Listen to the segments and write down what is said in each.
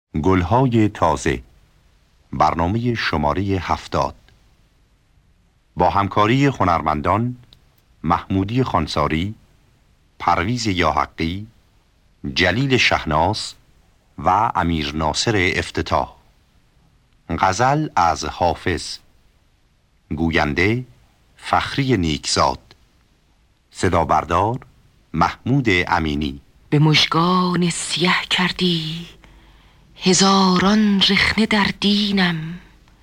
گلهای تازه، برنامه شماره 70 با همکاری هنرمندان محمودی خانساری، پرویز یاحقی، جلیل شهناز و امیر ناصر افتتاح. غزل از حافظ، گوینده فخری نیکزاد، صدا بردار محمود امینی. به مژگان سیه کردی هزاران رخنه در دینم،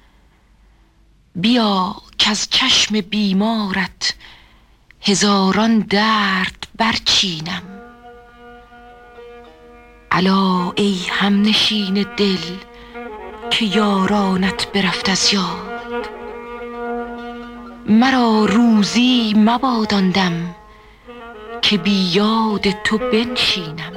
بیا که از چشم بیمارت هزاران درد برچینم. الا ای همنشین دل که یارانت برفت از یاد، مرا روزی مباد آن دم که بی یاد تو بنشینم.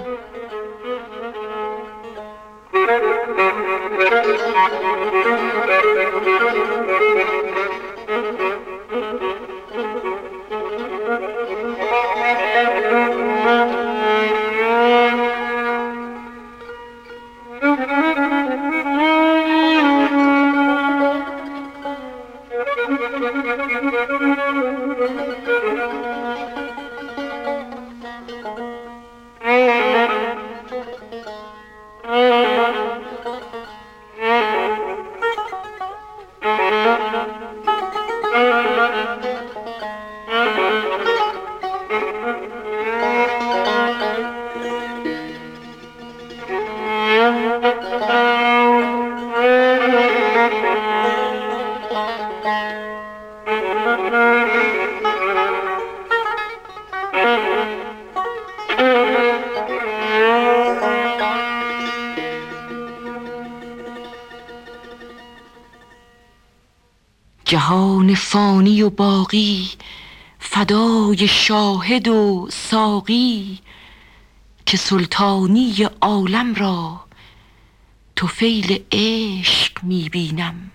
جهان فانی و باقی فدای شاهد و ساقی، که سلطانی عالم را طفیل عشق میبینم.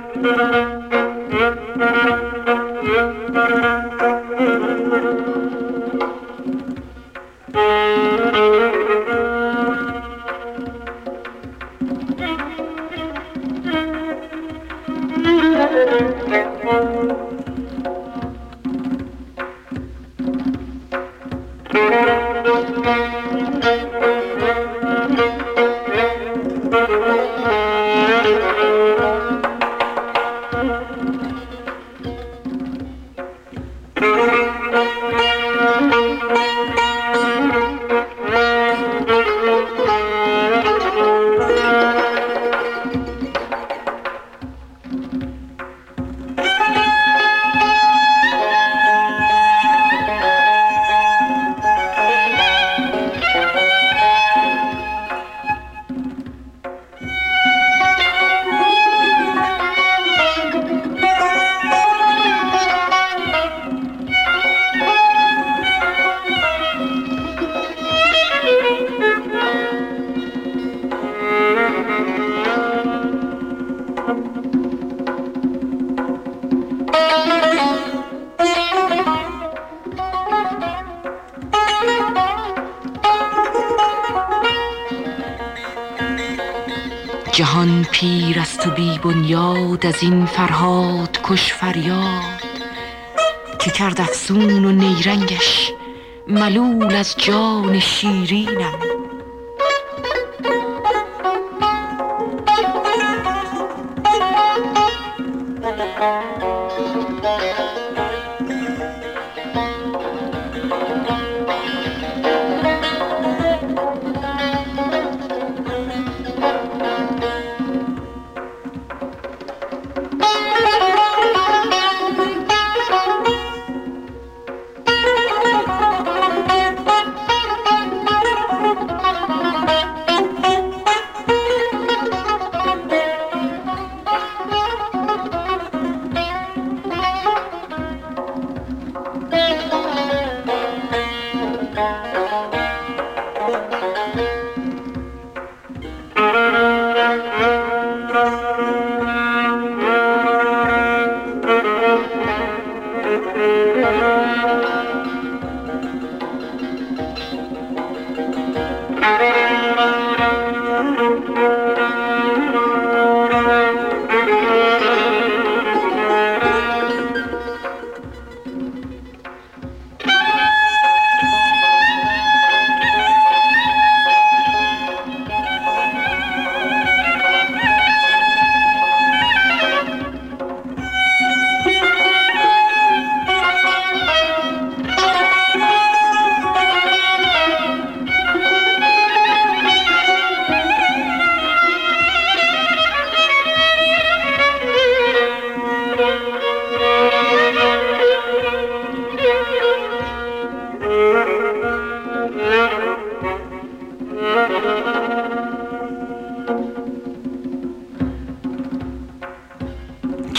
جهان پیر است و بی بنیاد از این فرهاد کش فریاد، که کرد افسون و نیرنگش ملول از جان شیرینم.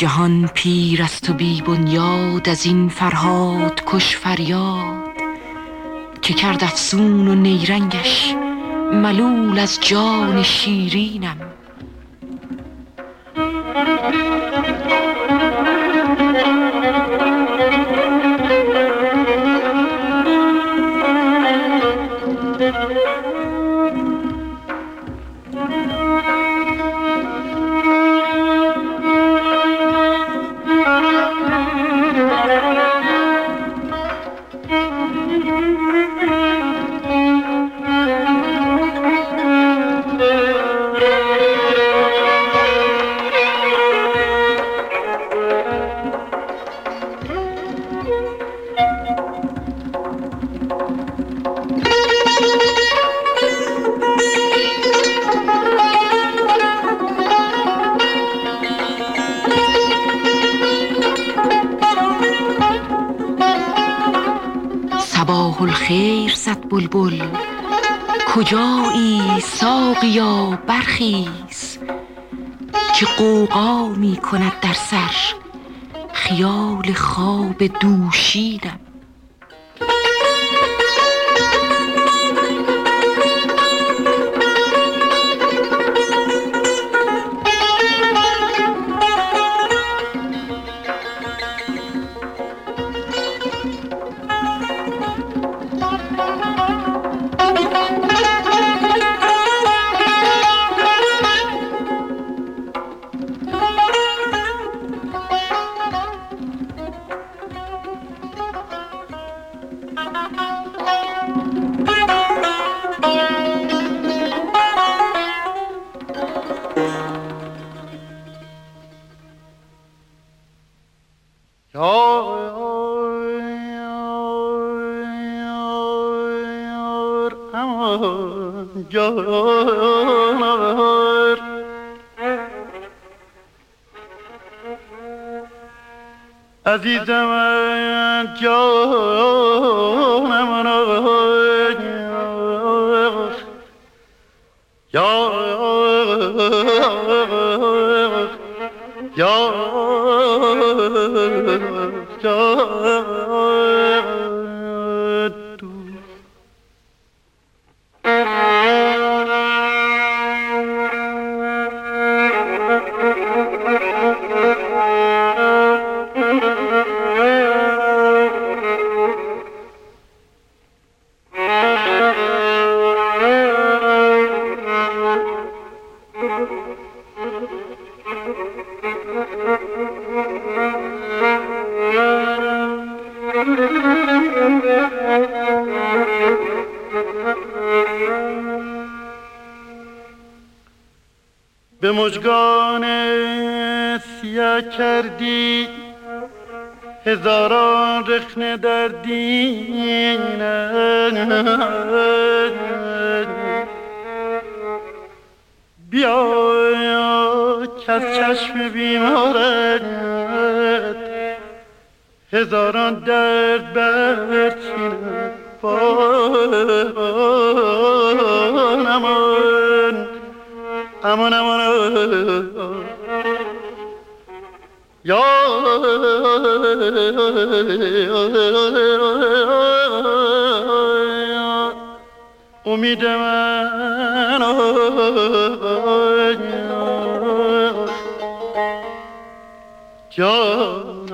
جهان پیر است و بی بنیاد از این فرهاد کش فریاد که کرد افسون و نیرنگش ملول از جان شیرینم. صباح الخیر زد بلبل کجایی ساقیا برخیز که غوغا می کند در سر خیال خواب دوشینم. عزیزم جانم به مژگان سیاه کردی هزاران رخنه در دینت، بیا که از چشم بیمارت هزاران درد برچیند. امان یا امید من جان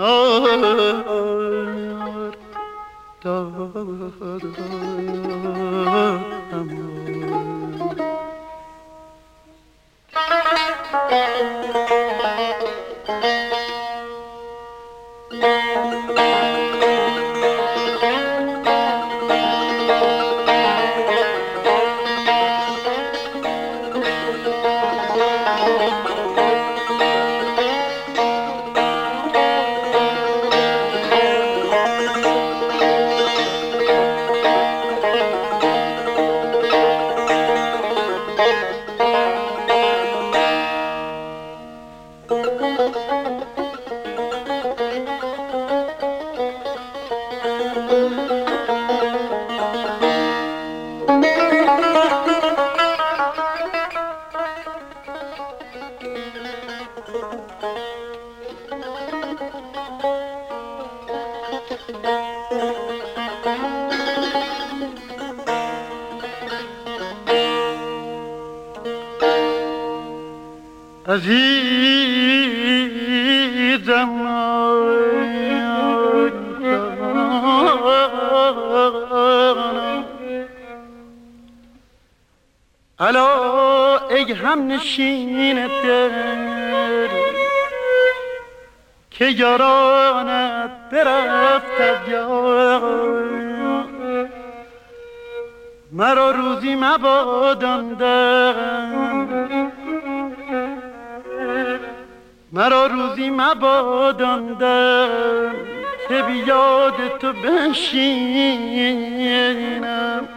عزیزم الا ای هم نشین دل که یارانت برفت از یار مرا روزی مباداندن مرا روزی مباداندن که بیاد تو بنشینم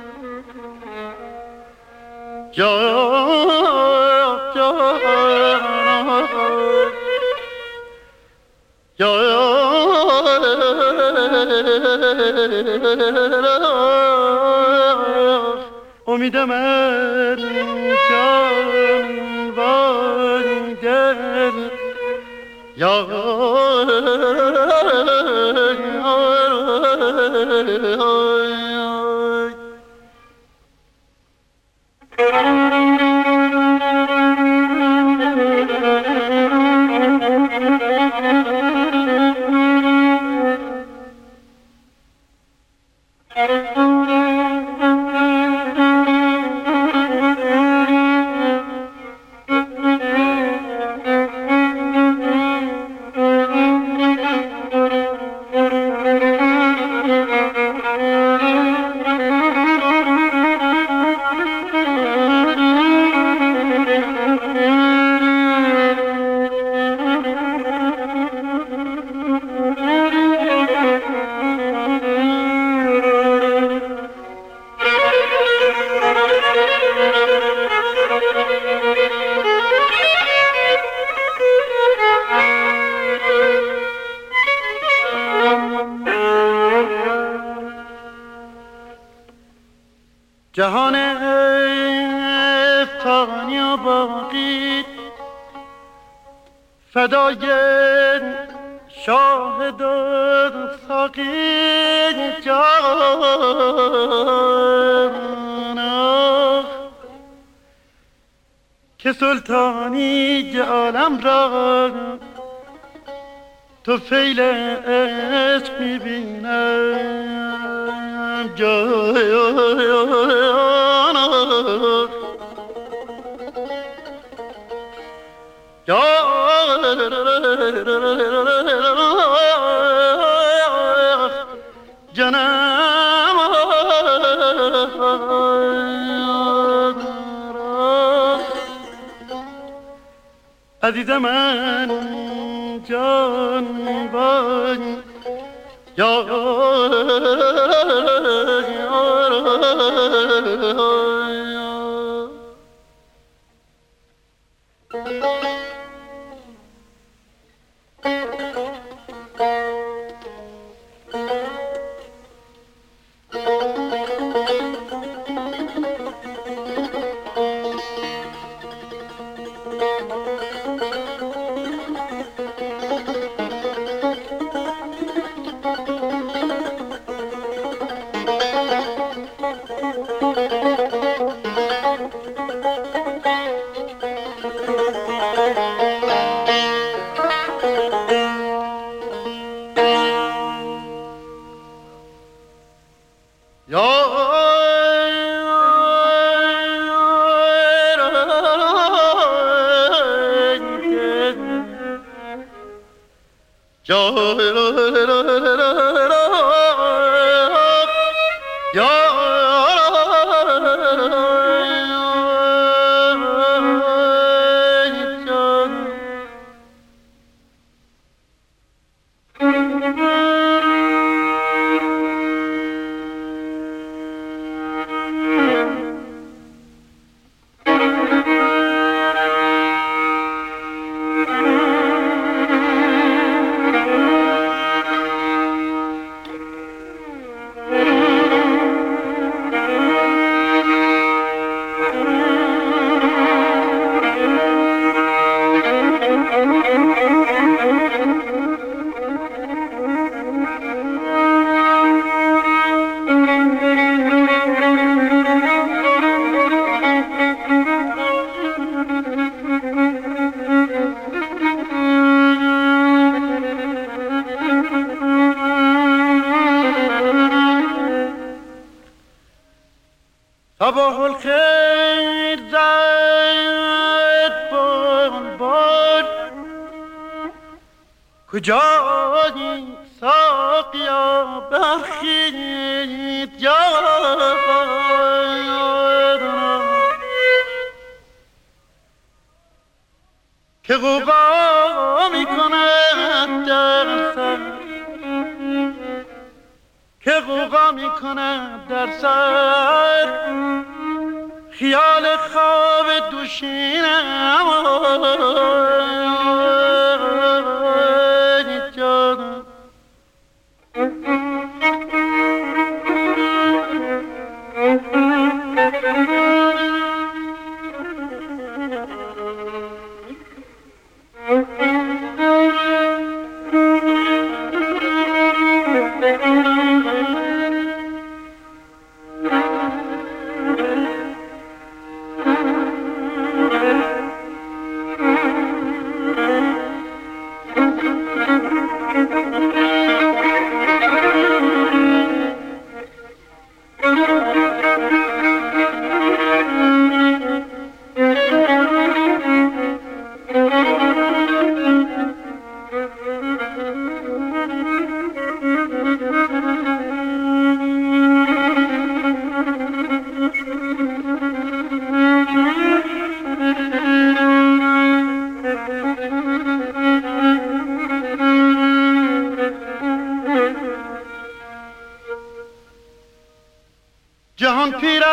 امید من جان وای دل یا جهان فانی و باقی فدای شاهد و ساقی جانا که سلطانی عالم را تو فیل عشق میبینم جانا جانم عزیز من جان بای یا کجایی ساقیا برخیز که غوغا میکند در سر، که غوغا میکند در سر، خیال خواب دوشینم جانم. جهان پیر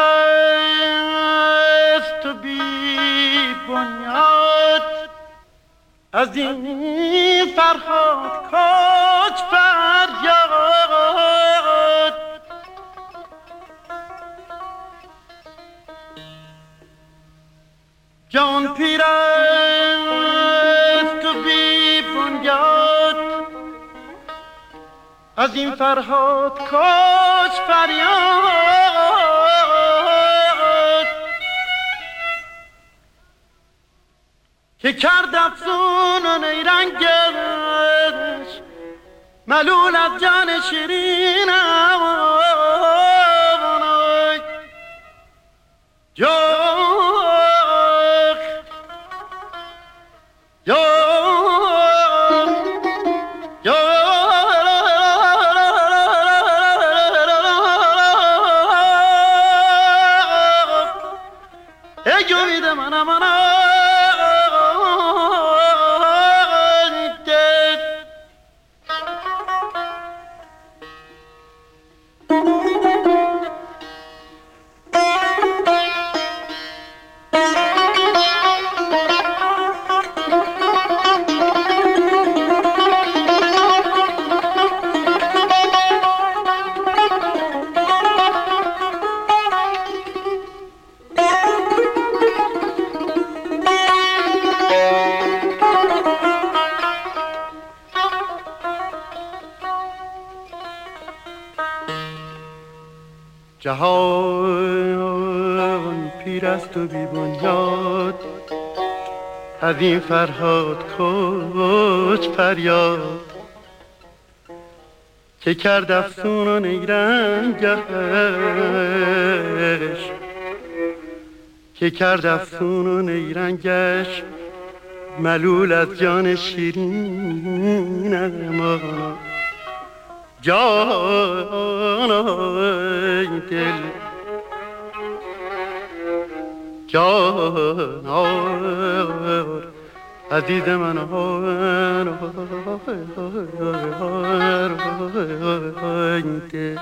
است و بی بنیاد، از این فرهاد کاج فریاد. جهان پیر است و بی بنیاد، از این فرهاد کاج فریاد. که کرد افسون و نیرنگش ملول از جان شیرینم. جهان پیر است و بی بنیاد، از این فرهاد کاج فریاد. که کرد افسون و نیرنگش، که کرد افسون و نیرنگش ملول از جان شیرینم. جانای دل، جان عزیز من، دل.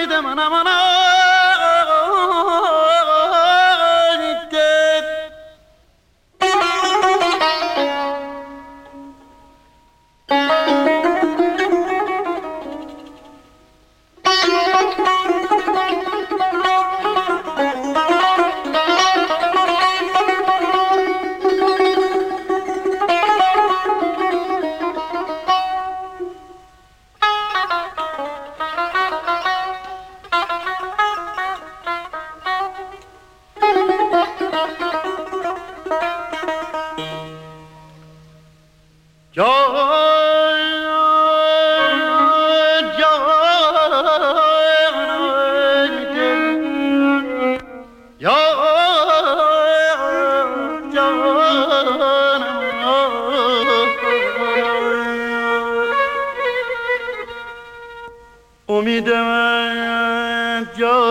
امیدم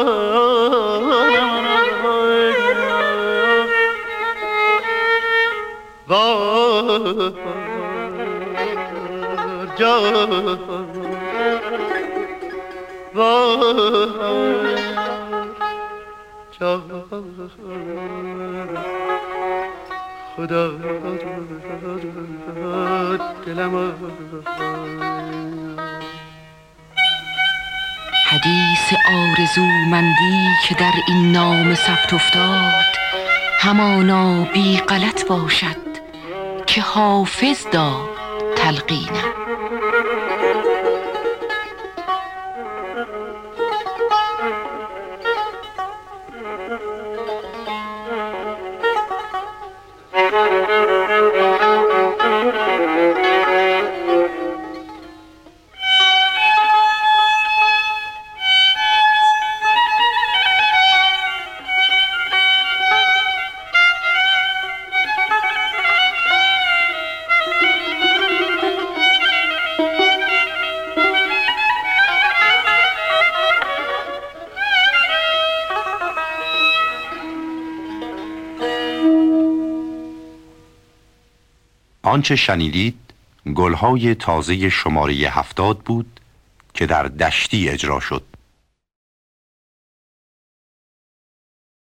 جانم وار جان وار جان خدا دلم حدیث آرزومندی که در این نامه ثبت افتاد همانا بی غلط باشد که حافظ داد تلقینم. آنچه شنیدید گلهای تازه شماره 70 بود که در دشتی اجرا شد.